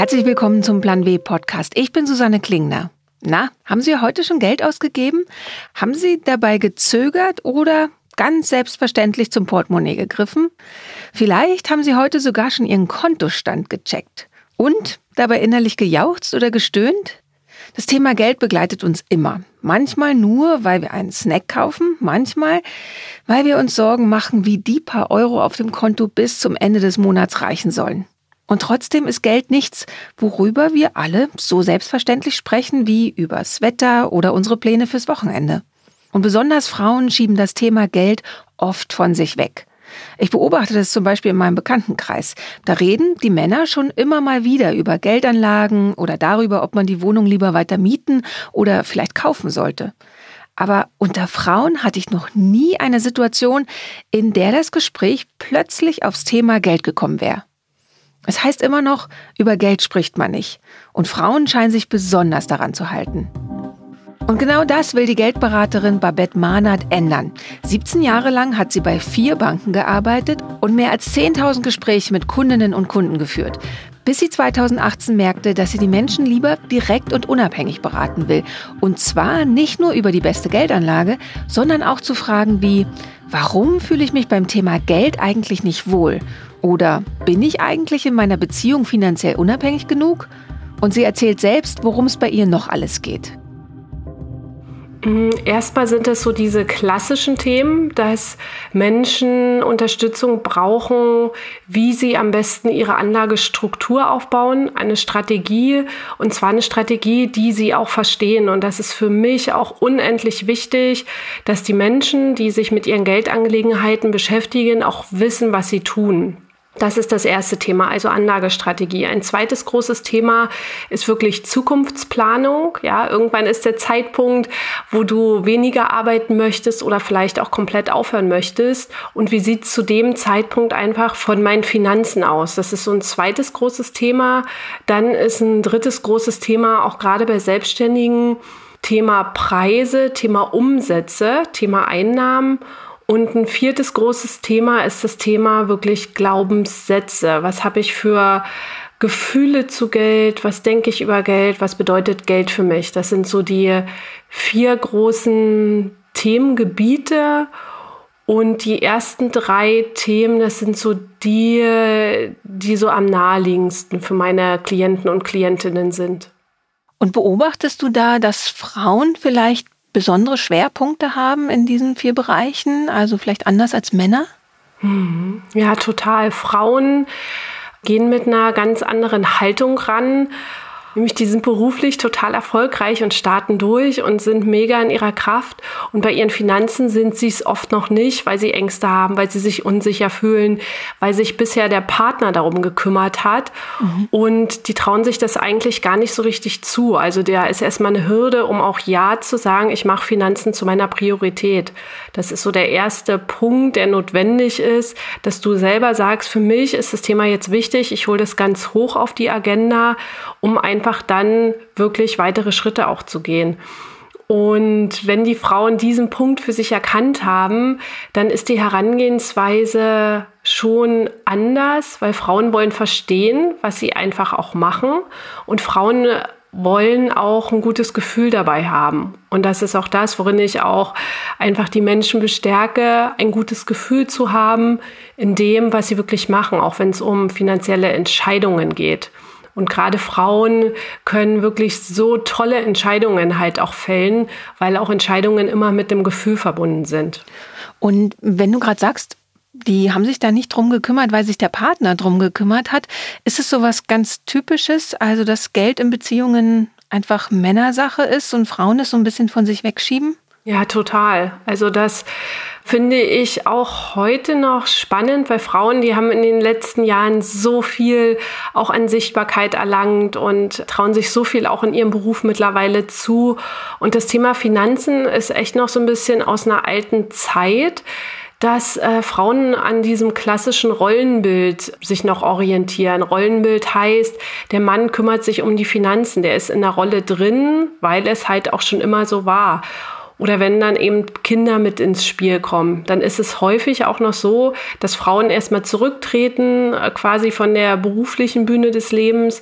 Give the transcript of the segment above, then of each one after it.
Herzlich willkommen zum Plan W Podcast. Ich bin Susanne Klingner. Na, haben Sie heute schon Geld ausgegeben? Haben Sie dabei gezögert oder ganz selbstverständlich zum Portemonnaie gegriffen? Vielleicht haben Sie heute sogar schon Ihren Kontostand gecheckt und dabei innerlich gejauchzt oder gestöhnt? Das Thema Geld begleitet uns immer. Manchmal nur, weil wir einen Snack kaufen, manchmal, weil wir uns Sorgen machen, wie die paar Euro auf dem Konto bis zum Ende des Monats reichen sollen. Und trotzdem ist Geld nichts, worüber wir alle so selbstverständlich sprechen wie übers Wetter oder unsere Pläne fürs Wochenende. Und besonders Frauen schieben das Thema Geld oft von sich weg. Ich beobachte das zum Beispiel in meinem Bekanntenkreis. Da reden die Männer schon immer mal wieder über Geldanlagen oder darüber, ob man die Wohnung lieber weiter mieten oder vielleicht kaufen sollte. Aber unter Frauen hatte ich noch nie eine Situation, in der das Gespräch plötzlich aufs Thema Geld gekommen wäre. Es heißt immer noch, über Geld spricht man nicht. Und Frauen scheinen sich besonders daran zu halten. Und genau das will die Geldberaterin Babette Mahnert ändern. 17 Jahre lang hat sie bei 4 Banken gearbeitet und mehr als 10.000 Gespräche mit Kundinnen und Kunden geführt. Bis sie 2018 merkte, dass sie die Menschen lieber direkt und unabhängig beraten will. Und zwar nicht nur über die beste Geldanlage, sondern auch zu Fragen wie: Warum fühle ich mich beim Thema Geld eigentlich nicht wohl? Oder bin ich eigentlich in meiner Beziehung finanziell unabhängig genug? Und sie erzählt selbst, worum es bei ihr noch alles geht. Erstmal sind es so diese klassischen Themen, dass Menschen Unterstützung brauchen, wie sie am besten ihre Anlagestruktur aufbauen, eine Strategie, und zwar eine Strategie, die sie auch verstehen. Und das ist für mich auch unendlich wichtig, dass die Menschen, die sich mit ihren Geldangelegenheiten beschäftigen, auch wissen, was sie tun. Das ist das erste Thema, also Anlagestrategie. Ein zweites großes Thema ist wirklich Zukunftsplanung. Ja, irgendwann ist der Zeitpunkt, wo du weniger arbeiten möchtest oder vielleicht auch komplett aufhören möchtest. Und wie sieht es zu dem Zeitpunkt einfach von meinen Finanzen aus? Das ist so ein zweites großes Thema. Dann ist ein drittes großes Thema, auch gerade bei Selbstständigen, Thema Preise, Thema Umsätze, Thema Einnahmen. Und ein viertes großes Thema ist das Thema wirklich Glaubenssätze. Was habe ich für Gefühle zu Geld? Was denke ich über Geld? Was bedeutet Geld für mich? Das sind so die 4 großen Themengebiete. Und die ersten 3 Themen, das sind so die so am naheliegendsten für meine Klienten und Klientinnen sind. Und beobachtest du da, dass Frauen vielleicht besondere Schwerpunkte haben in diesen 4 Bereichen, also vielleicht anders als Männer? Ja, total. Frauen gehen mit einer ganz anderen Haltung ran. Nämlich die sind beruflich total erfolgreich und starten durch und sind mega in ihrer Kraft. Und bei ihren Finanzen sind sie es oft noch nicht, weil sie Ängste haben, weil sie sich unsicher fühlen, weil sich bisher der Partner darum gekümmert hat. Und die trauen sich das eigentlich gar nicht so richtig zu. Also da ist erstmal eine Hürde, um auch Ja zu sagen, ich mache Finanzen zu meiner Priorität. Das ist so der erste Punkt, der notwendig ist, dass du selber sagst, für mich ist das Thema jetzt wichtig, ich hole das ganz hoch auf die Agenda, um einfach dann wirklich weitere Schritte auch zu gehen. Und wenn die Frauen diesen Punkt für sich erkannt haben, dann ist die Herangehensweise schon anders, weil Frauen wollen verstehen, was sie einfach auch machen. Und Frauen wollen auch ein gutes Gefühl dabei haben. Und das ist auch das, worin ich auch einfach die Menschen bestärke, ein gutes Gefühl zu haben in dem, was sie wirklich machen, auch wenn es um finanzielle Entscheidungen geht. Und gerade Frauen können wirklich so tolle Entscheidungen halt auch fällen, weil auch Entscheidungen immer mit dem Gefühl verbunden sind. Und wenn du gerade sagst, die haben sich da nicht drum gekümmert, weil sich der Partner drum gekümmert hat, ist es sowas ganz Typisches, also dass Geld in Beziehungen einfach Männersache ist und Frauen es so ein bisschen von sich wegschieben? Ja, total. Also das finde ich auch heute noch spannend, weil Frauen, die haben in den letzten Jahren so viel auch an Sichtbarkeit erlangt und trauen sich so viel auch in ihrem Beruf mittlerweile zu. Und das Thema Finanzen ist echt noch so ein bisschen aus einer alten Zeit, dass Frauen an diesem klassischen Rollenbild sich noch orientieren. Rollenbild heißt, der Mann kümmert sich um die Finanzen, der ist in der Rolle drin, weil es halt auch schon immer so war. Oder wenn dann eben Kinder mit ins Spiel kommen, dann ist es häufig auch noch so, dass Frauen erstmal zurücktreten, quasi von der beruflichen Bühne des Lebens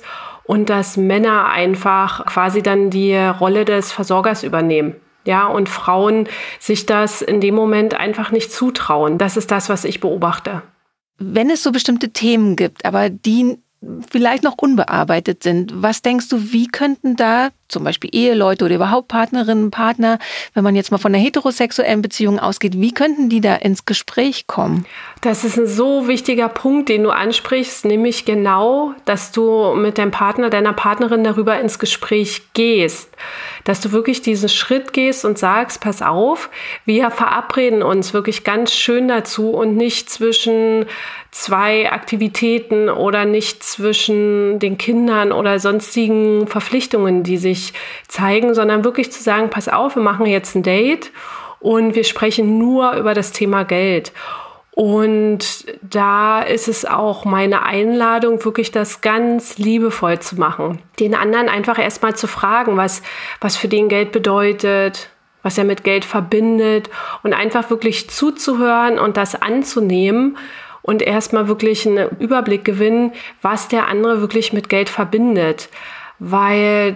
und dass Männer einfach quasi dann die Rolle des Versorgers übernehmen. Ja, und Frauen sich das in dem Moment einfach nicht zutrauen. Das ist das, was ich beobachte. Wenn es so bestimmte Themen gibt, aber die vielleicht noch unbearbeitet sind, was denkst du, wie könnten da zum Beispiel Eheleute oder überhaupt Partnerinnen, Partner, wenn man jetzt mal von einer heterosexuellen Beziehung ausgeht, wie könnten die da ins Gespräch kommen? Das ist ein so wichtiger Punkt, den du ansprichst, nämlich genau, dass du mit deinem Partner, deiner Partnerin darüber ins Gespräch gehst. Dass du wirklich diesen Schritt gehst und sagst, pass auf, wir verabreden uns wirklich ganz schön dazu und nicht zwischen zwei Aktivitäten oder nicht zwischen den Kindern oder sonstigen Verpflichtungen, die sich zeigen, sondern wirklich zu sagen, pass auf, wir machen jetzt ein Date und wir sprechen nur über das Thema Geld. Und da ist es auch meine Einladung, wirklich das ganz liebevoll zu machen. Den anderen einfach erstmal zu fragen, was für den Geld bedeutet, was er mit Geld verbindet und einfach wirklich zuzuhören und das anzunehmen und erstmal wirklich einen Überblick gewinnen, was der andere wirklich mit Geld verbindet. Weil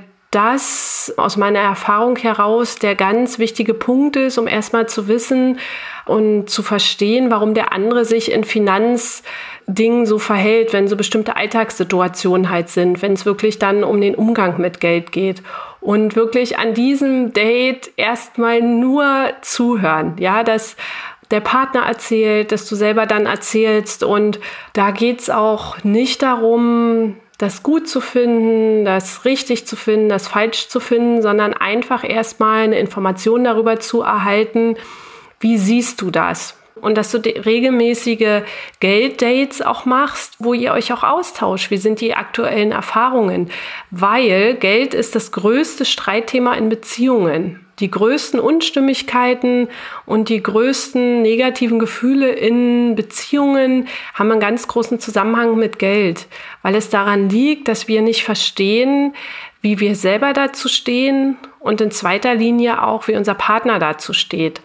das aus meiner Erfahrung heraus der ganz wichtige Punkt ist, um erstmal zu wissen und zu verstehen, warum der andere sich in Finanzdingen so verhält, wenn so bestimmte Alltagssituationen halt sind, wenn es wirklich dann um den Umgang mit Geld geht. Und wirklich an diesem Date erstmal nur zuhören, ja, dass der Partner erzählt, dass du selber dann erzählst. Und da geht's auch nicht darum, das gut zu finden, das richtig zu finden, das falsch zu finden, sondern einfach erstmal eine Information darüber zu erhalten, wie siehst du das? Und dass du regelmäßige Gelddates auch machst, wo ihr euch auch austauscht. Wie sind die aktuellen Erfahrungen? Weil Geld ist das größte Streitthema in Beziehungen. Die größten Unstimmigkeiten und die größten negativen Gefühle in Beziehungen haben einen ganz großen Zusammenhang mit Geld, weil es daran liegt, dass wir nicht verstehen, wie wir selber dazu stehen und in zweiter Linie auch, wie unser Partner dazu steht.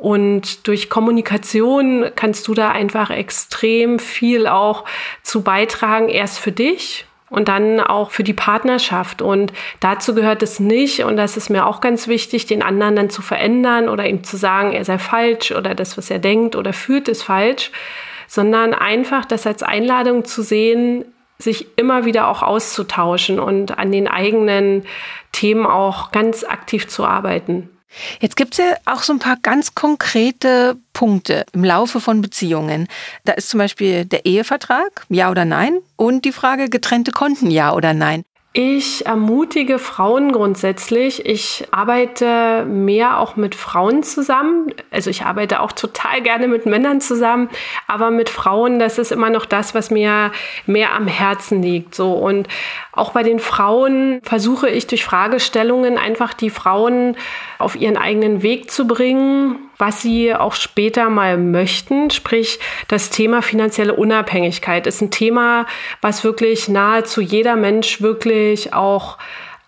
Und durch Kommunikation kannst du da einfach extrem viel auch zu beitragen, erst für dich und dann auch für die Partnerschaft. Und dazu gehört es nicht, und das ist mir auch ganz wichtig, den anderen dann zu verändern oder ihm zu sagen, er sei falsch oder das, was er denkt oder fühlt, ist falsch, sondern einfach das als Einladung zu sehen, sich immer wieder auch auszutauschen und an den eigenen Themen auch ganz aktiv zu arbeiten. Jetzt gibt's ja auch so ein paar ganz konkrete Punkte im Laufe von Beziehungen. Da ist zum Beispiel der Ehevertrag, ja oder nein, und die Frage getrennte Konten, ja oder nein. Ich ermutige Frauen grundsätzlich. Ich arbeite mehr auch mit Frauen zusammen. Also ich arbeite auch total gerne mit Männern zusammen, aber mit Frauen, das ist immer noch das, was mir mehr am Herzen liegt. So, und auch bei den Frauen versuche ich durch Fragestellungen einfach die Frauen auf ihren eigenen Weg zu bringen, was sie auch später mal möchten. Sprich, das Thema finanzielle Unabhängigkeit ist ein Thema, was wirklich nahezu jeder Mensch wirklich auch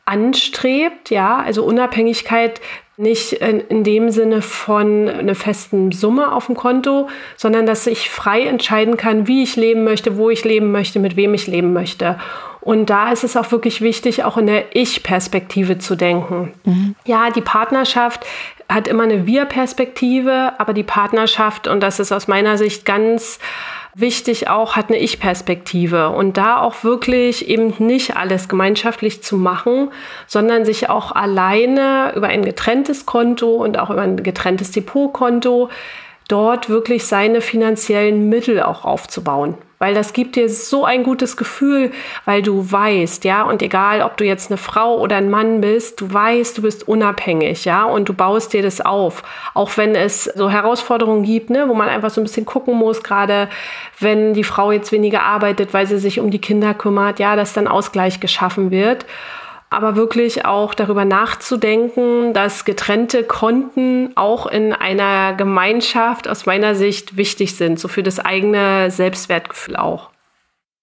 anstrebt. Ja, also Unabhängigkeit nicht in dem Sinne von einer festen Summe auf dem Konto, sondern dass ich frei entscheiden kann, wie ich leben möchte, wo ich leben möchte, mit wem ich leben möchte. Und da ist es auch wirklich wichtig, auch in der Ich-Perspektive zu denken. Mhm. Ja, die Partnerschaft hat immer eine Wir-Perspektive, aber die Partnerschaft, und das ist aus meiner Sicht ganz wichtig auch, hat eine Ich-Perspektive. Und da auch wirklich eben nicht alles gemeinschaftlich zu machen, sondern sich auch alleine über ein getrenntes Konto und auch über ein getrenntes Depotkonto dort wirklich seine finanziellen Mittel auch aufzubauen. Weil das gibt dir so ein gutes Gefühl, weil du weißt, ja, und egal, ob du jetzt eine Frau oder ein Mann bist, du weißt, du bist unabhängig, ja, und du baust dir das auf. Auch wenn es so Herausforderungen gibt, ne, wo man einfach so ein bisschen gucken muss, gerade wenn die Frau jetzt weniger arbeitet, weil sie sich um die Kinder kümmert, ja, dass dann Ausgleich geschaffen wird. Aber wirklich auch darüber nachzudenken, dass getrennte Konten auch in einer Gemeinschaft aus meiner Sicht wichtig sind, so für das eigene Selbstwertgefühl auch.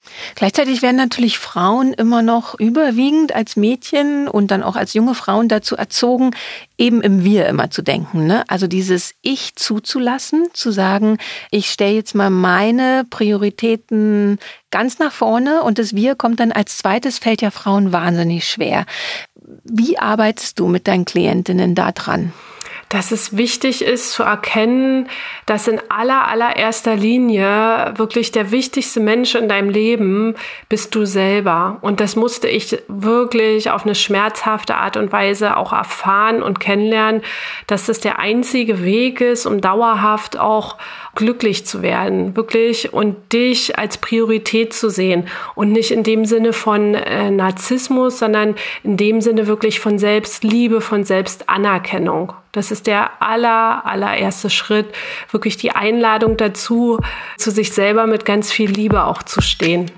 Gleichzeitig werden natürlich Frauen immer noch überwiegend als Mädchen und dann auch als junge Frauen dazu erzogen, eben im Wir immer zu denken, ne? Also dieses Ich zuzulassen, zu sagen, ich stelle jetzt mal meine Prioritäten ganz nach vorne und das Wir kommt dann als zweites, fällt ja Frauen wahnsinnig schwer. Wie arbeitest du mit deinen Klientinnen da dran? Dass es wichtig ist zu erkennen, dass in allererster Linie wirklich der wichtigste Mensch in deinem Leben bist du selber. Und das musste ich wirklich auf eine schmerzhafte Art und Weise auch erfahren und kennenlernen, dass das der einzige Weg ist, um dauerhaft auch glücklich zu werden, wirklich, und dich als Priorität zu sehen und nicht in dem Sinne von Narzissmus, sondern in dem Sinne wirklich von Selbstliebe, von Selbstanerkennung. Das ist der allererste Schritt, wirklich die Einladung dazu, zu sich selber mit ganz viel Liebe auch zu stehen.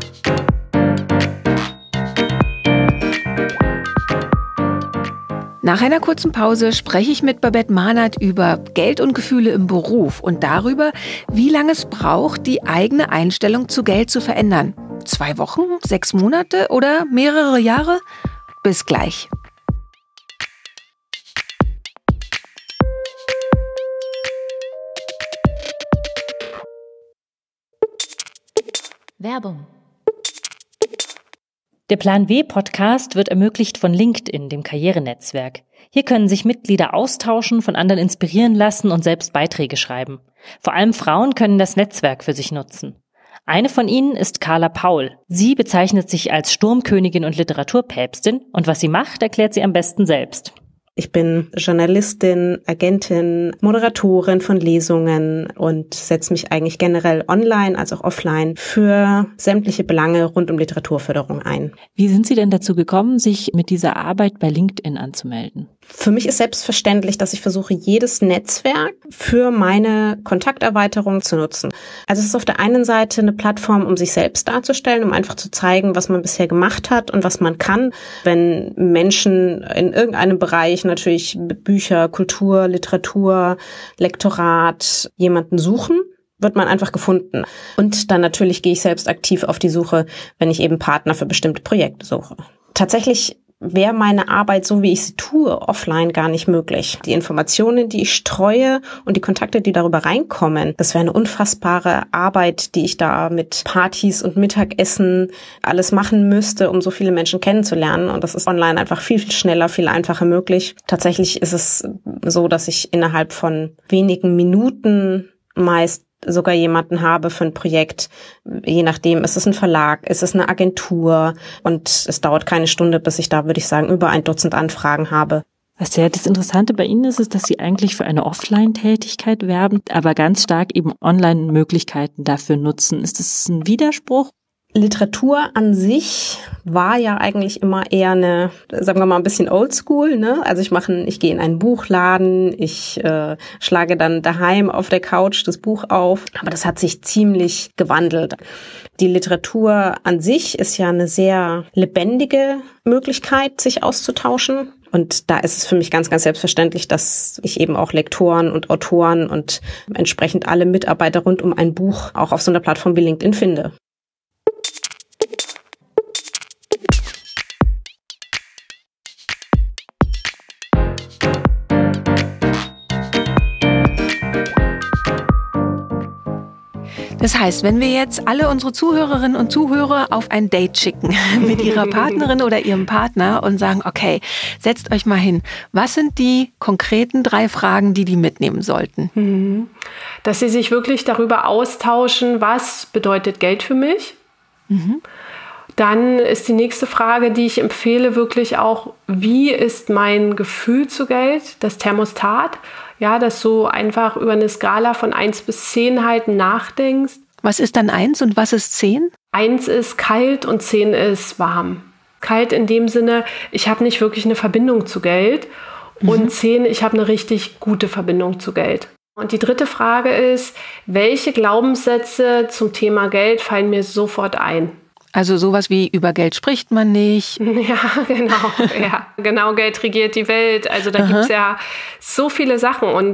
Nach einer kurzen Pause spreche ich mit Babette Mahnert über Geld und Gefühle im Beruf und darüber, wie lange es braucht, die eigene Einstellung zu Geld zu verändern. 2 Wochen, 6 Monate oder mehrere Jahre? Bis gleich. Werbung. Der Plan W Podcast wird ermöglicht von LinkedIn, dem Karrierenetzwerk. Hier können sich Mitglieder austauschen, von anderen inspirieren lassen und selbst Beiträge schreiben. Vor allem Frauen können das Netzwerk für sich nutzen. Eine von ihnen ist Carla Paul. Sie bezeichnet sich als Sturmkönigin und Literaturpäpstin und was sie macht, erklärt sie am besten selbst. Ich bin Journalistin, Agentin, Moderatorin von Lesungen und setze mich eigentlich generell online als auch offline für sämtliche Belange rund um Literaturförderung ein. Wie sind Sie denn dazu gekommen, sich mit dieser Arbeit bei LinkedIn anzumelden? Für mich ist selbstverständlich, dass ich versuche, jedes Netzwerk für meine Kontakterweiterung zu nutzen. Also es ist auf der einen Seite eine Plattform, um sich selbst darzustellen, um einfach zu zeigen, was man bisher gemacht hat und was man kann. Wenn Menschen in irgendeinem Bereich, natürlich Bücher, Kultur, Literatur, Lektorat, jemanden suchen, wird man einfach gefunden. Und dann natürlich gehe ich selbst aktiv auf die Suche, wenn ich eben Partner für bestimmte Projekte suche. Tatsächlich wäre meine Arbeit, so wie ich sie tue, offline gar nicht möglich. Die Informationen, die ich streue und die Kontakte, die darüber reinkommen, das wäre eine unfassbare Arbeit, die ich da mit Partys und Mittagessen alles machen müsste, um so viele Menschen kennenzulernen. Und das ist online einfach viel schneller, viel einfacher möglich. Tatsächlich ist es so, dass ich innerhalb von wenigen Minuten meist sogar jemanden habe für ein Projekt, je nachdem, ist es ein Verlag, ist es eine Agentur und es dauert keine Stunde, bis ich da, würde ich sagen, über 1 Dutzend Anfragen habe. Was ja das Interessante bei Ihnen ist, ist, dass Sie eigentlich für eine Offline-Tätigkeit werben, aber ganz stark eben Online-Möglichkeiten dafür nutzen. Ist das ein Widerspruch? Literatur an sich war ja eigentlich immer eher eine, sagen wir mal, ein bisschen oldschool, ne? Also ich gehe in einen Buchladen, ich schlage dann daheim auf der Couch das Buch auf, aber das hat sich ziemlich gewandelt. Die Literatur an sich ist ja eine sehr lebendige Möglichkeit, sich auszutauschen. Und da ist es für mich ganz, ganz selbstverständlich, dass ich eben auch Lektoren und Autoren und entsprechend alle Mitarbeiter rund um ein Buch auch auf so einer Plattform wie LinkedIn finde. Das heißt, wenn wir jetzt alle unsere Zuhörerinnen und Zuhörer auf ein Date schicken mit ihrer Partnerin oder ihrem Partner und sagen, okay, setzt euch mal hin. Was sind die konkreten 3 Fragen, die mitnehmen sollten? Dass sie sich wirklich darüber austauschen, was bedeutet Geld für mich? Dann ist die nächste Frage, die ich empfehle, wirklich auch, wie ist mein Gefühl zu Geld, das Thermostat? Ja, dass du einfach über eine Skala von 1 bis 10 halt nachdenkst. Was ist dann 1 und was ist 10? 1 ist kalt und 10 ist warm. Kalt in dem Sinne, ich habe nicht wirklich eine Verbindung zu Geld. Und 10, ich habe eine richtig gute Verbindung zu Geld. Und die dritte Frage ist, welche Glaubenssätze zum Thema Geld fallen mir sofort ein? Also sowas wie über Geld spricht man nicht. Ja, genau. Ja, genau, Geld regiert die Welt. Also da gibt's ja so viele Sachen. Und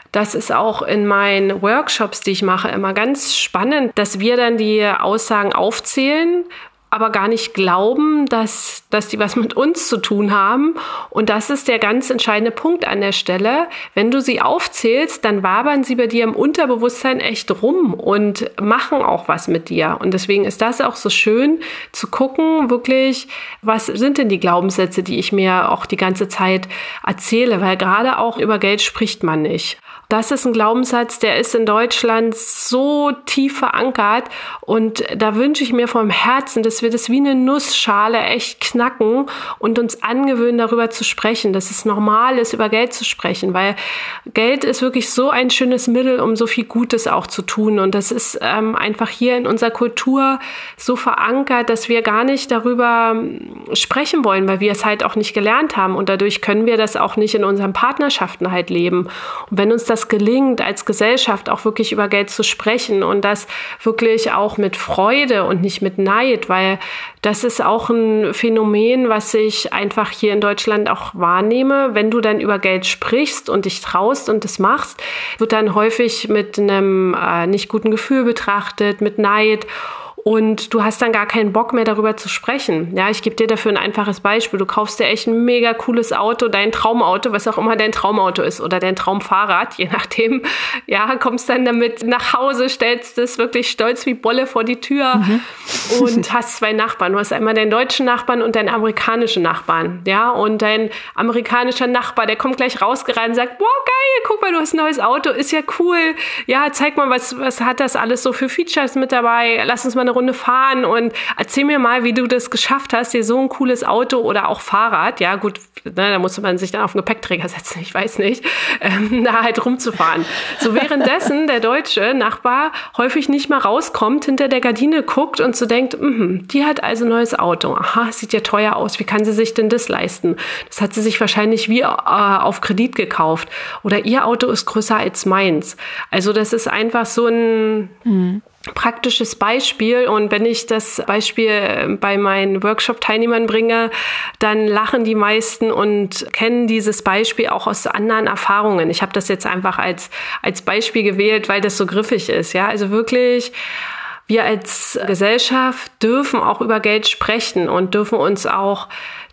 Das ist auch in meinen Workshops, die ich mache, immer ganz spannend, dass wir dann die Aussagen aufzählen, aber gar nicht glauben, dass die was mit uns zu tun haben. Und das ist der ganz entscheidende Punkt an der Stelle. Wenn du sie aufzählst, dann wabern sie bei dir im Unterbewusstsein echt rum und machen auch was mit dir. Und deswegen ist das auch so schön zu gucken, wirklich, was sind denn die Glaubenssätze, die ich mir auch die ganze Zeit erzähle, weil gerade auch über Geld spricht man nicht. Das ist ein Glaubenssatz, der ist in Deutschland so tief verankert und da wünsche ich mir vom Herzen, dass wir das wie eine Nussschale echt knacken und uns angewöhnen, darüber zu sprechen, dass es normal ist, über Geld zu sprechen, weil Geld ist wirklich so ein schönes Mittel, um so viel Gutes auch zu tun und das ist einfach hier in unserer Kultur so verankert, dass wir gar nicht darüber sprechen wollen, weil wir es halt auch nicht gelernt haben und dadurch können wir das auch nicht in unseren Partnerschaften halt leben. Und wenn uns das gelingt, als Gesellschaft auch wirklich über Geld zu sprechen und das wirklich auch mit Freude und nicht mit Neid, weil das ist auch ein Phänomen, was ich einfach hier in Deutschland auch wahrnehme. Wenn du dann über Geld sprichst und dich traust und das machst, wird dann häufig mit einem nicht guten Gefühl betrachtet, mit Neid. Und du hast dann gar keinen Bock mehr darüber zu sprechen. Ja, ich gebe dir dafür ein einfaches Beispiel. Du kaufst dir echt ein mega cooles Auto, dein Traumauto, was auch immer dein Traumauto ist oder dein Traumfahrrad, je nachdem. Ja, kommst dann damit nach Hause, stellst es wirklich stolz wie Bolle vor die Tür und hast 2 Nachbarn. Du hast einmal deinen deutschen Nachbarn und deinen amerikanischen Nachbarn. Ja, und dein amerikanischer Nachbar, der kommt gleich rausgerannt und sagt, boah, geil, guck mal, du hast ein neues Auto, ist ja cool. Ja, zeig mal, was hat das alles so für Features mit dabei? Lass uns mal eine Runde fahren und erzähl mir mal, wie du das geschafft hast, dir so ein cooles Auto oder auch Fahrrad, ja gut, da musste man sich dann auf den Gepäckträger setzen, ich weiß nicht, da halt rumzufahren. So währenddessen der deutsche Nachbar häufig nicht mal rauskommt, hinter der Gardine guckt und so denkt, die hat also ein neues Auto, aha, sieht ja teuer aus, wie kann sie sich denn das leisten? Das hat sie sich wahrscheinlich wie auf Kredit gekauft oder ihr Auto ist größer als meins. Also das ist einfach so ein praktisches Beispiel und wenn ich das Beispiel bei meinen Workshop-Teilnehmern bringe, dann lachen die meisten und kennen dieses Beispiel auch aus anderen Erfahrungen. Ich habe das jetzt einfach als Beispiel gewählt, weil das so griffig ist. Ja, also wirklich, wir als Gesellschaft dürfen auch über Geld sprechen und dürfen uns auch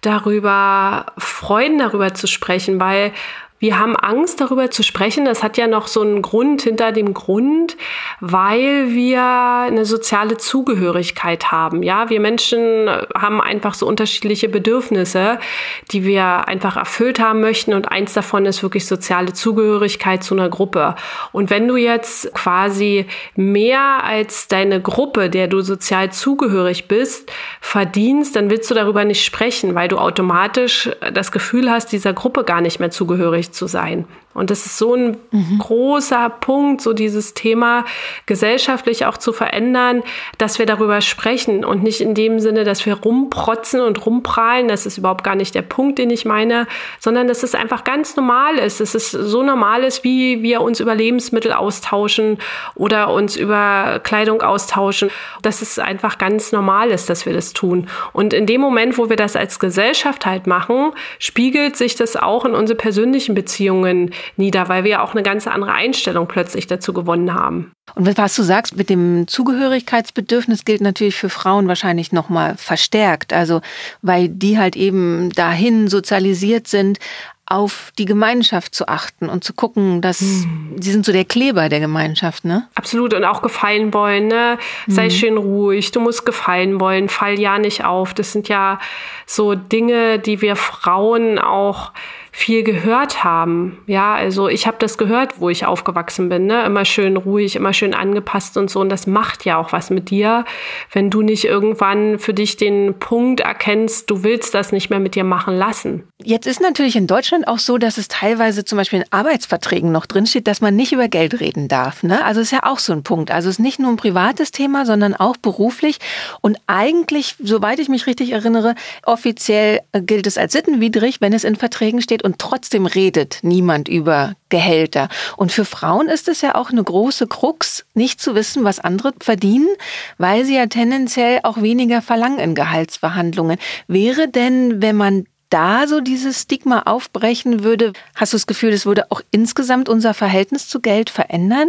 darüber freuen, darüber zu sprechen, weil wir haben Angst, darüber zu sprechen. Das hat ja noch so einen Grund hinter dem Grund, weil wir eine soziale Zugehörigkeit haben. Ja, wir Menschen haben einfach so unterschiedliche Bedürfnisse, die wir einfach erfüllt haben möchten. Und eins davon ist wirklich soziale Zugehörigkeit zu einer Gruppe. Und wenn du jetzt quasi mehr als deine Gruppe, der du sozial zugehörig bist, verdienst, dann willst du darüber nicht sprechen, weil du automatisch das Gefühl hast, dieser Gruppe gar nicht mehr zugehörig zu sein. Und das ist so ein großer Punkt, so dieses Thema gesellschaftlich auch zu verändern, dass wir darüber sprechen und nicht in dem Sinne, dass wir rumprotzen und rumprahlen. Das ist überhaupt gar nicht der Punkt, den ich meine, sondern dass es einfach ganz normal ist. Es ist so normal ist, wie wir uns über Lebensmittel austauschen oder uns über Kleidung austauschen, dass es einfach ganz normal ist, dass wir das tun. Und in dem Moment, wo wir das als Gesellschaft halt machen, spiegelt sich das auch in unsere persönlichen Beziehungen nieder, weil wir auch eine ganz andere Einstellung plötzlich dazu gewonnen haben. Und was du sagst mit dem Zugehörigkeitsbedürfnis gilt natürlich für Frauen wahrscheinlich noch mal verstärkt. Also weil die halt eben dahin sozialisiert sind, auf die Gemeinschaft zu achten und zu gucken, dass sie sind so der Kleber der Gemeinschaft, ne? Absolut. Und auch gefallen wollen, ne? Sei schön ruhig, du musst gefallen wollen, fall ja nicht auf. Das sind ja so Dinge, die wir Frauen auch viel gehört haben. Ja, also ich habe das gehört, wo ich aufgewachsen bin, ne? Immer schön ruhig, immer schön angepasst und so. Und das macht ja auch was mit dir, wenn du nicht irgendwann für dich den Punkt erkennst, du willst das nicht mehr mit dir machen lassen. Jetzt ist natürlich in Deutschland auch so, dass es teilweise zum Beispiel in Arbeitsverträgen noch drinsteht, dass man nicht über Geld reden darf, ne? Also ist ja auch so ein Punkt. Also es ist nicht nur ein privates Thema, sondern auch beruflich. Und eigentlich, soweit ich mich richtig erinnere, offiziell gilt es als sittenwidrig, wenn es in Verträgen steht. Und trotzdem redet niemand über Gehälter. Und für Frauen ist es ja auch eine große Krux, nicht zu wissen, was andere verdienen, weil sie ja tendenziell auch weniger verlangen in Gehaltsverhandlungen. Wäre denn, wenn man da so dieses Stigma aufbrechen würde, hast du das Gefühl, das würde auch insgesamt unser Verhältnis zu Geld verändern?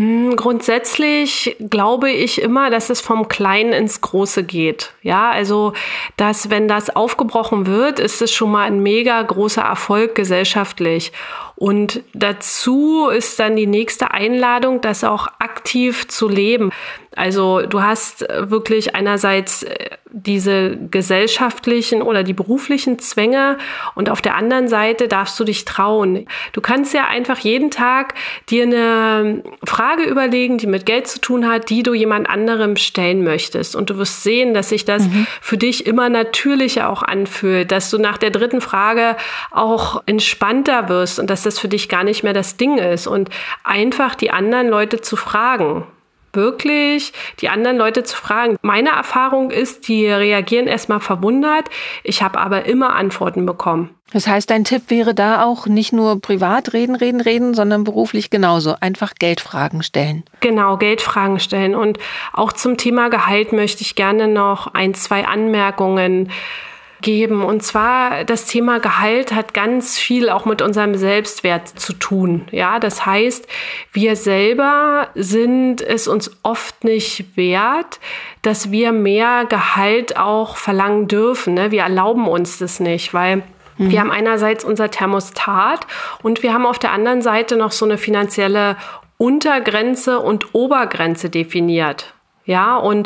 Grundsätzlich glaube ich immer, dass es vom Kleinen ins Große geht. Ja, also, dass wenn das aufgebrochen wird, ist es schon mal ein mega großer Erfolg gesellschaftlich. Und dazu ist dann die nächste Einladung, das auch aktiv zu leben. Also du hast wirklich einerseits diese gesellschaftlichen oder die beruflichen Zwänge und auf der anderen Seite darfst du dich trauen. Du kannst ja einfach jeden Tag dir eine Frage überlegen, die mit Geld zu tun hat, die du jemand anderem stellen möchtest. Und du wirst sehen, dass sich das für dich immer natürlicher auch anfühlt, dass du nach der dritten Frage auch entspannter wirst und dass das für dich gar nicht mehr das Ding ist und einfach die anderen Leute zu fragen. Wirklich die anderen Leute zu fragen. Meine Erfahrung ist, die reagieren erstmal verwundert. Ich habe aber immer Antworten bekommen. Das heißt, dein Tipp wäre da auch nicht nur privat reden, sondern beruflich genauso. Einfach Geldfragen stellen. Genau, Geldfragen stellen. Und auch zum Thema Gehalt möchte ich gerne noch 1-2 Anmerkungen geben. Und zwar, das Thema Gehalt hat ganz viel auch mit unserem Selbstwert zu tun. Ja, das heißt, wir selber sind es uns oft nicht wert, dass wir mehr Gehalt auch verlangen dürfen. Ne? Wir erlauben uns das nicht, weil wir haben einerseits unser Thermostat und wir haben auf der anderen Seite noch so eine finanzielle Untergrenze und Obergrenze definiert. Ja, und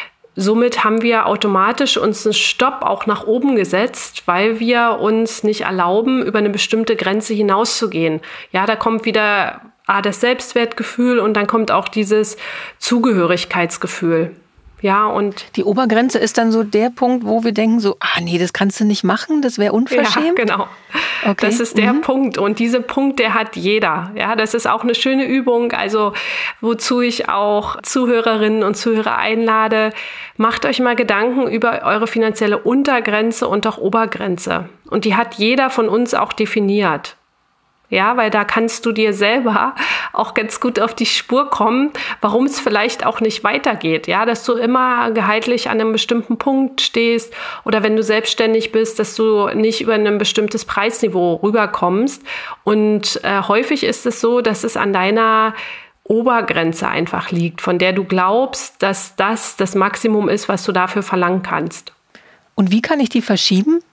somit haben wir automatisch uns einen Stopp auch nach oben gesetzt, weil wir uns nicht erlauben, über eine bestimmte Grenze hinauszugehen. Ja, da kommt wieder das Selbstwertgefühl und dann kommt auch dieses Zugehörigkeitsgefühl. Ja, und die Obergrenze ist dann so der Punkt, wo wir denken so, nee, das kannst du nicht machen, das wäre unverschämt. Ja, genau. Okay. Das ist der Punkt. Und dieser Punkt, der hat jeder. Ja, das ist auch eine schöne Übung. Also, wozu ich auch Zuhörerinnen und Zuhörer einlade, macht euch mal Gedanken über eure finanzielle Untergrenze und auch Obergrenze. Und die hat jeder von uns auch definiert. Ja, weil da kannst du dir selber auch ganz gut auf die Spur kommen, warum es vielleicht auch nicht weitergeht. Ja, dass du immer gehaltlich an einem bestimmten Punkt stehst oder wenn du selbstständig bist, dass du nicht über ein bestimmtes Preisniveau rüberkommst. Und häufig ist es so, dass es an deiner Obergrenze einfach liegt, von der du glaubst, dass das Maximum ist, was du dafür verlangen kannst. Und wie kann ich die verschieben?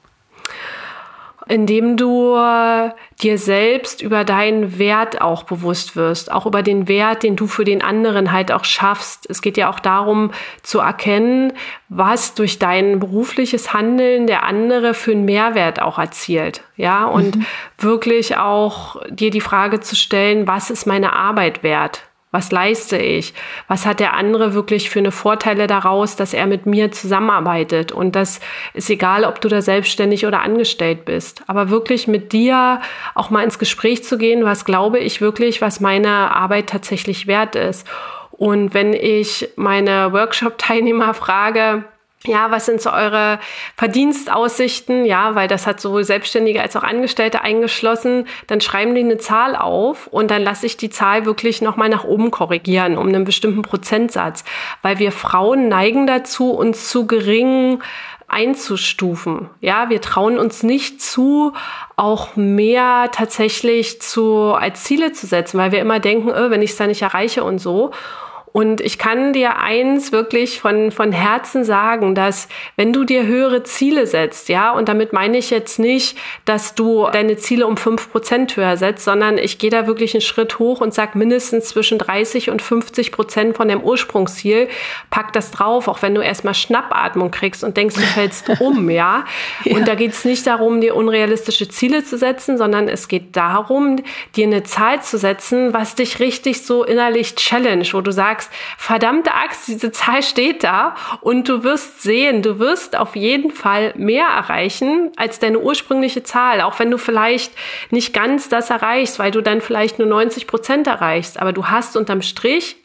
Indem du dir selbst über deinen Wert auch bewusst wirst, auch über den Wert, den du für den anderen halt auch schaffst. Es geht ja auch darum, zu erkennen, was durch dein berufliches Handeln der andere für einen Mehrwert auch erzielt. Ja, und wirklich auch dir die Frage zu stellen, was ist meine Arbeit wert? Was leiste ich? Was hat der andere wirklich für eine Vorteile daraus, dass er mit mir zusammenarbeitet? Und das ist egal, ob du da selbstständig oder angestellt bist. Aber wirklich mit dir auch mal ins Gespräch zu gehen, was glaube ich wirklich, was meine Arbeit tatsächlich wert ist. Und wenn ich meine Workshop-Teilnehmer frage, ja, was sind so eure Verdienstaussichten? Ja, weil das hat sowohl Selbstständige als auch Angestellte eingeschlossen. Dann schreiben die eine Zahl auf und dann lasse ich die Zahl wirklich nochmal nach oben korrigieren um einen bestimmten Prozentsatz. Weil wir Frauen neigen dazu, uns zu gering einzustufen. Ja, wir trauen uns nicht zu, auch mehr tatsächlich als Ziele zu setzen, weil wir immer denken, wenn ich es da nicht erreiche und so. Und ich kann dir eins wirklich von Herzen sagen, dass wenn du dir höhere Ziele setzt, ja, und damit meine ich jetzt nicht, dass du deine Ziele um 5% höher setzt, sondern ich gehe da wirklich einen Schritt hoch und sag mindestens zwischen 30 und 50% von deinem Ursprungsziel, pack das drauf, auch wenn du erstmal Schnappatmung kriegst und denkst, du fällst um, ja. Und da geht es nicht darum, dir unrealistische Ziele zu setzen, sondern es geht darum, dir eine Zahl zu setzen, was dich richtig so innerlich challenge, wo du sagst, verdammte Axt, diese Zahl steht da und du wirst sehen, du wirst auf jeden Fall mehr erreichen als deine ursprüngliche Zahl, auch wenn du vielleicht nicht ganz das erreichst, weil du dann vielleicht nur 90% erreichst, aber du hast unterm Strich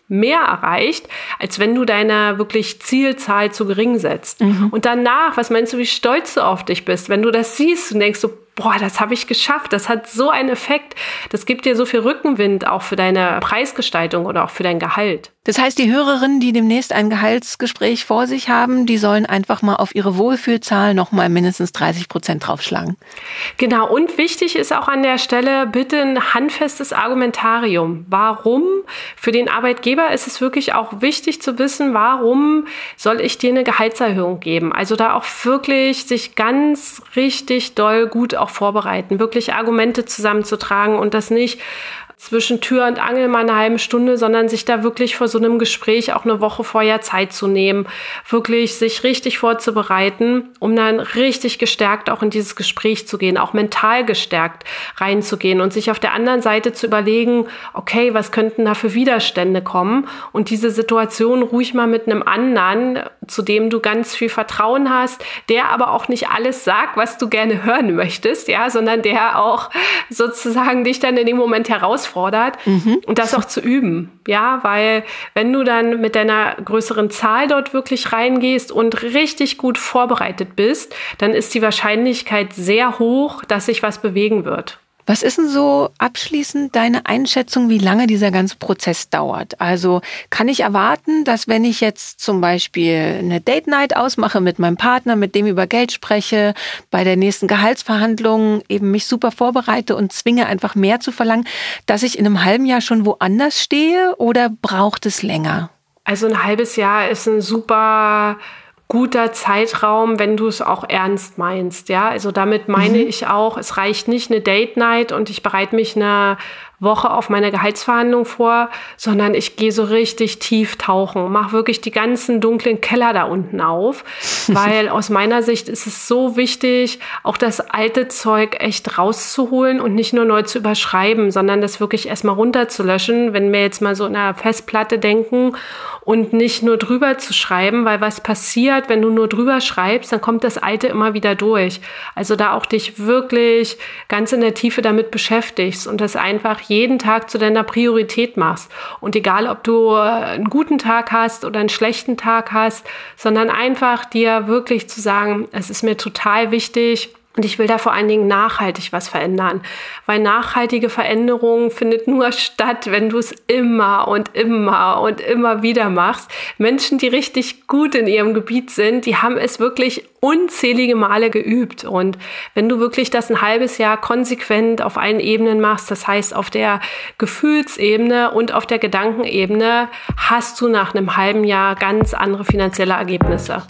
mehr erreicht, als wenn du deine wirklich Zielzahl zu gering setzt. Und danach, was meinst du, wie stolz du auf dich bist, wenn du das siehst und denkst so, boah, das habe ich geschafft, das hat so einen Effekt, das gibt dir so viel Rückenwind auch für deine Preisgestaltung oder auch für dein Gehalt. Das heißt, die Hörerinnen, die demnächst ein Gehaltsgespräch vor sich haben, die sollen einfach mal auf ihre Wohlfühlzahl noch mal mindestens 30% draufschlagen. Genau, und wichtig ist auch an der Stelle bitte ein handfestes Argumentarium. Warum? Für den Arbeitgeber ist es wirklich auch wichtig zu wissen, warum soll ich dir eine Gehaltserhöhung geben? Also da auch wirklich sich ganz richtig doll gut auch vorbereiten, wirklich Argumente zusammenzutragen und das nicht zwischen Tür und Angel mal eine halbe Stunde, sondern sich da wirklich vor so einem Gespräch auch eine Woche vorher Zeit zu nehmen, wirklich sich richtig vorzubereiten, um dann richtig gestärkt auch in dieses Gespräch zu gehen, auch mental gestärkt reinzugehen und sich auf der anderen Seite zu überlegen, okay, was könnten da für Widerstände kommen und diese Situation ruhig mal mit einem anderen, zu dem du ganz viel Vertrauen hast, der aber auch nicht alles sagt, was du gerne hören möchtest, ja, sondern der auch sozusagen dich dann in dem Moment herausfordert und das auch zu üben, ja, weil wenn du dann mit deiner größeren Zahl dort wirklich reingehst und richtig gut vorbereitet bist, dann ist die Wahrscheinlichkeit sehr hoch, dass sich was bewegen wird. Was ist denn so abschließend deine Einschätzung, wie lange dieser ganze Prozess dauert? Also kann ich erwarten, dass wenn ich jetzt zum Beispiel eine Date Night ausmache mit meinem Partner, mit dem über Geld spreche, bei der nächsten Gehaltsverhandlung eben mich super vorbereite und zwinge einfach mehr zu verlangen, dass ich in einem halben Jahr schon woanders stehe oder braucht es länger? Also ein halbes Jahr ist ein super guter Zeitraum, wenn du es auch ernst meinst, ja. Also damit meine ich auch, es reicht nicht eine Date Night und ich bereite mich eine Woche auf meine Gehaltsverhandlung vor, sondern ich gehe so richtig tief tauchen, mache wirklich die ganzen dunklen Keller da unten auf, weil aus meiner Sicht ist es so wichtig, auch das alte Zeug echt rauszuholen und nicht nur neu zu überschreiben, sondern das wirklich erstmal runterzulöschen, wenn wir jetzt mal so in einer Festplatte denken und nicht nur drüber zu schreiben, weil was passiert, wenn du nur drüber schreibst, dann kommt das Alte immer wieder durch. Also da auch dich wirklich ganz in der Tiefe damit beschäftigst und das einfach jeden Tag zu deiner Priorität machst. Und egal, ob du einen guten Tag hast oder einen schlechten Tag hast, sondern einfach dir wirklich zu sagen, es ist mir total wichtig, und ich will da vor allen Dingen nachhaltig was verändern, weil nachhaltige Veränderung findet nur statt, wenn du es immer und immer und immer wieder machst. Menschen, die richtig gut in ihrem Gebiet sind, die haben es wirklich unzählige Male geübt. Und wenn du wirklich das ein halbes Jahr konsequent auf allen Ebenen machst, das heißt auf der Gefühlsebene und auf der Gedankenebene, hast du nach einem halben Jahr ganz andere finanzielle Ergebnisse.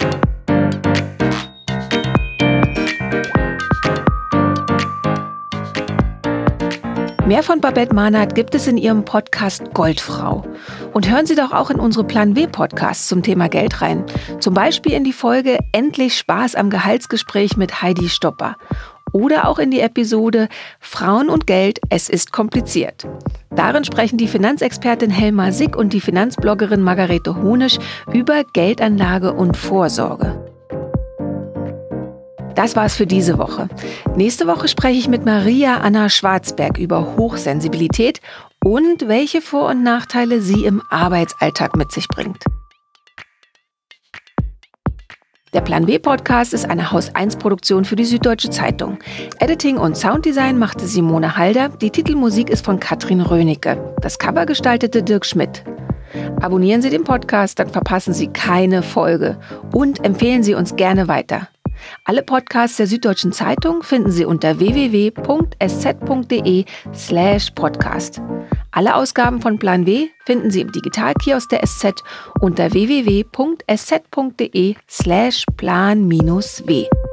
Mehr von Babette Mahnert gibt es in ihrem Podcast Goldfrau. Und hören Sie doch auch in unsere Plan W Podcasts zum Thema Geld rein. Zum Beispiel in die Folge Endlich Spaß am Gehaltsgespräch mit Heidi Stopper. Oder auch in die Episode Frauen und Geld, es ist kompliziert. Darin sprechen die Finanzexpertin Helma Sick und die Finanzbloggerin Margarete Honisch über Geldanlage und Vorsorge. Das war's für diese Woche. Nächste Woche spreche ich mit Maria Anna Schwarzberg über Hochsensibilität und welche Vor- und Nachteile sie im Arbeitsalltag mit sich bringt. Der Plan W Podcast ist eine Haus-1-Produktion für die Süddeutsche Zeitung. Editing und Sounddesign machte Simone Halder. Die Titelmusik ist von Katrin Rönecke. Das Cover gestaltete Dirk Schmidt. Abonnieren Sie den Podcast, dann verpassen Sie keine Folge. Und empfehlen Sie uns gerne weiter. Alle Podcasts der Süddeutschen Zeitung finden Sie unter www.sz.de/podcast. Alle Ausgaben von Plan W finden Sie im Digitalkiosk der SZ unter www.sz.de/plan-w.